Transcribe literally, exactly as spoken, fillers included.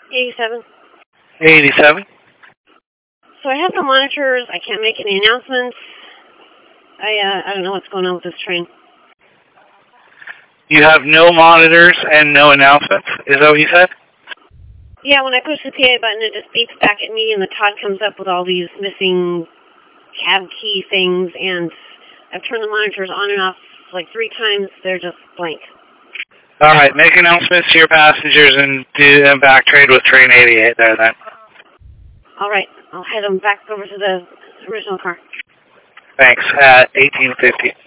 eighty-seven. eighty-seven. So I have the monitors. I can't make any announcements. I uh, I don't know what's going on with this train. You have no monitors and no announcements. Is that what you said? Yeah, when I push the P A button, it just beeps back at me, and the T O D comes up with all these missing cab key things, and I've turned the monitors on and off like three times. They're just blank. All right, make announcements to your passengers and do and back trade with train eighty-eight there then. All right, I'll head them back over to the original car. Thanks, at eighteen fifty.